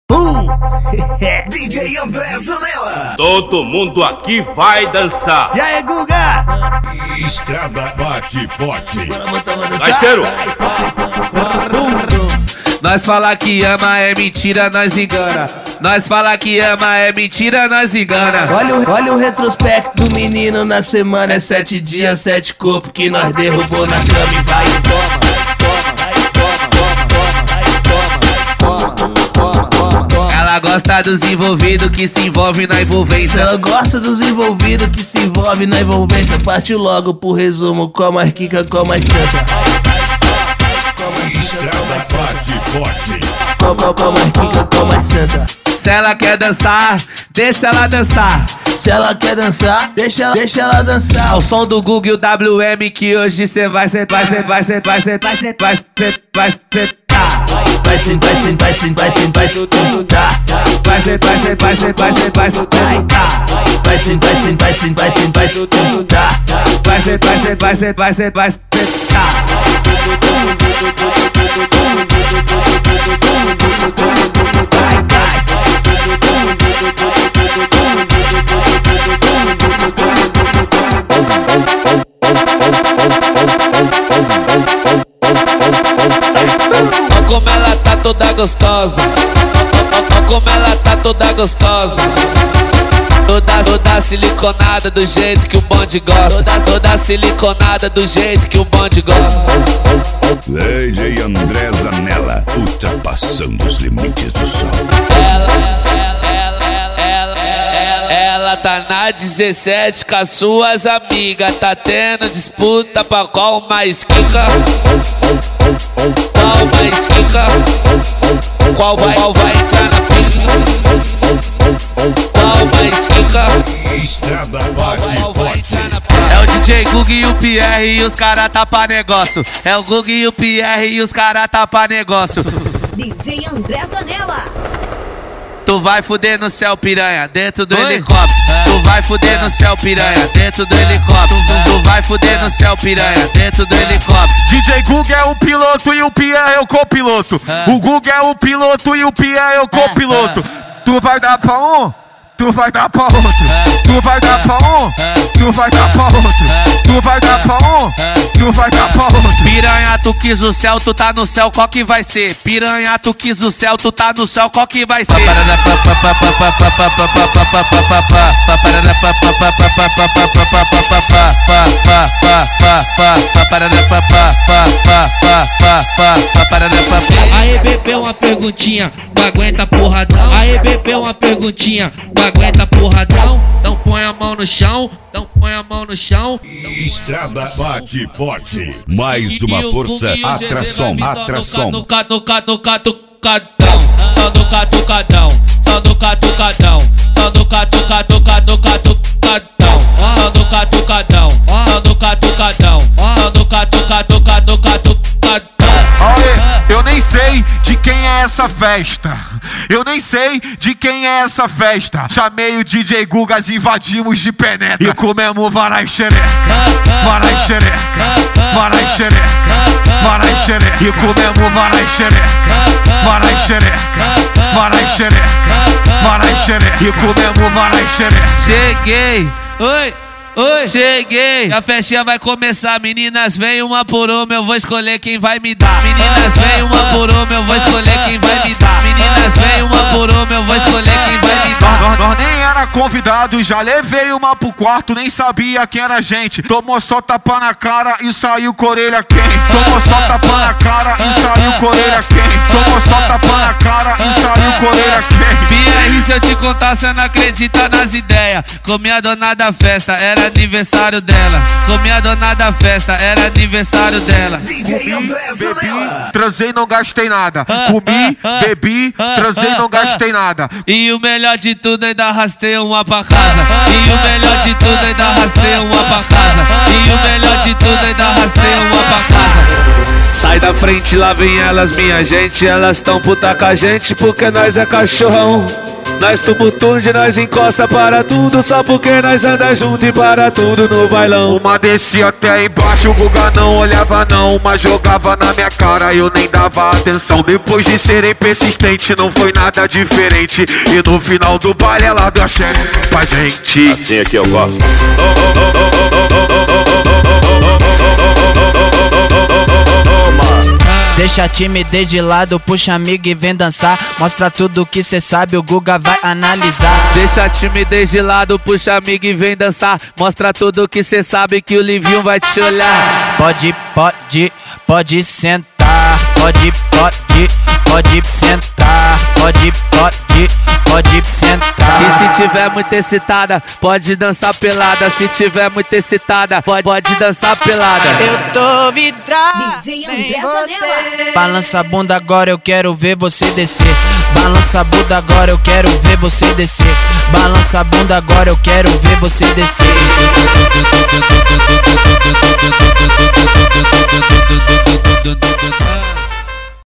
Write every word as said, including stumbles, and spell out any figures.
Uh! D J André Zanella. Todo mundo aqui vai dançar. E aí, Guga? Estrada bate forte. Gaiteiro. Nós fala que ama é mentira, nós engana. Nós fala que ama é mentira, nós engana. Olha o, olha o retrospecto do menino na semana. É sete dias, sete corpos que nós derrubou na cama e vai e toma, toma, vai e toma, toma, toma, toma, toma, toma. Ela gosta dos envolvidos que se envolvem na envolvência. Ela gosta dos envolvidos que se envolvem na envolvência. Partiu logo pro resumo, com mais quica, com mais santa. Estrada bate forte. Com, com mais quica, com mais santa. Se ela quer dançar, deixa ela dançar. Se ela quer dançar, deixa ela, deixa ela dançar. Ao som do Google e o W M que hoje cê vai sentar, vai sentar, vai sentar, vai sentar, vai sentar, vai sentar, vai sentar. Vai sentar, vai sentar, vai sentar, vai sentar. Vai sentar, vai sentar, vai sentar, vai sentar, vai sentar. Vai sentar, vai sentar, vai sentar, vai sentar, vai sentar. Vai sentar, vai sentar, vai sentar, vai sentar, vai sentar. Olha como ela tá toda gostosa. Olha como ela tá toda gostosa. Toda, toda siliconada do jeito que o bonde gosta. Toda, toda siliconada do jeito que o bonde gosta. D J André Zanella, ultrapassando os limites do som. Ela, ela, ela, ela, ela, ela tá na dezessete com as suas amigas. Tá tendo disputa pra qual mais quica. Qual mais quica? Qual vai, qual vai entrar na pica? Qual mais quica? Estrada bate forte. É o D J Guga e o Pierre e os cara tá pra negócio. É o Guga e o Pierre e os cara tá pra negócio. D J André Zanella. Tu vai fuder no céu, piranha, dentro do Oi? helicóptero. É. Tu vai fuder é. no céu, piranha, dentro do é. helicóptero. É. Tu vai fuder no céu, piranha, dentro do é. helicóptero. D J Guga é o piloto e o Pierre é o copiloto. É. O Guga é o piloto e o Pierre é o copiloto. É. Tu vai dar pra um, tu vai dar pra outro. É. Tu vai dar pra um, é. tu vai dar pra outro. É. Tu vai dar pra um, é. tu vai dar pra outro. Piranha, tu quis o céu, tu tá no céu, qual que vai ser? Piranha, tu quis o céu, tu tá no céu, qual que vai ser? Aê, bebê, uma perguntinha, não aguenta porradão. Aê, bebê, uma perguntinha, não aguenta porradão. Então põe a mão no chão, então põe a mão no chão. Estrada bate forte. Mais uma força, atração, atração. No catucadão, só no catucadão, só no catucadão, só no catucadão, catucadão, só no catucadão, só no catucadão, só no catucadão, catucadão. Aê, eu nem sei de quem é essa festa. Eu nem sei de quem é essa festa. Chamei o D J Gugas, invadimos de penetra e comemos varai xereca, varai xereca, varai xereca, varai xereca. E comemos varai xereca, varai xereca, varai xereca, varai xereca. E comemos varai xereca. Cheguei, oi. Oi, cheguei, a festinha vai começar. Meninas, vem uma por uma, eu vou escolher quem vai me dar. Meninas, vem uma por uma, eu vou escolher quem vai me dar. Meninas, vem uma por uma, eu vou escolher quem vai me dar. Nós, nós nem era convidado, já levei uma pro quarto, nem sabia quem era a gente. Tomou só tapa na cara e saiu com a orelha quente. Tomou só tapa na cara e saiu com a orelha quente. Tomou só tapa na cara e saiu com a orelha quente. Pierre, se eu te contar, cê não acredita nas ideias. Comi a dona da festa, era aniversário dela. Comi a dona da festa, era aniversário dela. Comi, bebi, transei, não gastei nada. Comi, bebi, transei, não gastei nada. E o melhor de tudo, ainda arrastei uma pra casa. E o melhor de tudo, ainda arrastei uma pra casa. E o melhor de tudo, ainda arrastei uma pra casa. Sai da frente, lá vem elas, minha gente. Elas tão puta com a gente porque nós é cachorrão. Nós tumultude, nós encosta para tudo, só porque nós anda junto e para tudo no bailão. Uma descia até embaixo, o Guga não olhava não, mas jogava na minha cara, eu nem dava atenção. Depois de serem persistente, não foi nada diferente, e no final do baile ela deu a chefe pra gente. Assim é que eu gosto. Deixa a timidez de lado, puxa amigo e vem dançar. Mostra tudo que cê sabe, o Guga vai analisar. Deixa a timidez de lado, puxa amigo e vem dançar. Mostra tudo que cê sabe que o Livinho vai te olhar. Pode, pode, pode sentar. Pode, pode, pode sentar. Pode, pode, pode sentar. E se tiver muito excitada, pode dançar pelada. Se tiver muito excitada, pode, pode dançar pelada. Eu tô vidrado D J em André você. Balança a bunda agora, eu quero ver você descer. Balança a bunda agora, eu quero ver você descer. Balança a bunda agora, eu quero ver você descer. Ah.